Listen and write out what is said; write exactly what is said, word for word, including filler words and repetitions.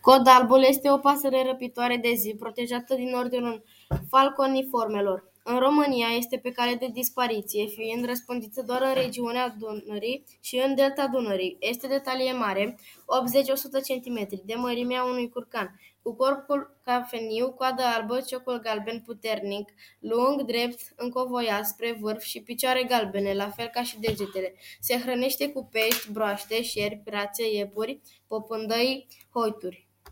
Codalbul este o pasăre răpitoare de zi, protejată din ordinul falconiformelor. În România este pe cale de dispariție, fiind răspândită doar în regiunea Dunării și în delta Dunării. Este de talie mare, optzeci la o sută centimetri, de mărimea unui curcan, cu corpul cafeniu, coadă albă, ciocul galben puternic, lung, drept, încovoiat spre vârf și picioare galbene, la fel ca și degetele. Se hrănește cu pești, broaște, șerpi, rațe, iepuri, popândăi, hoituri.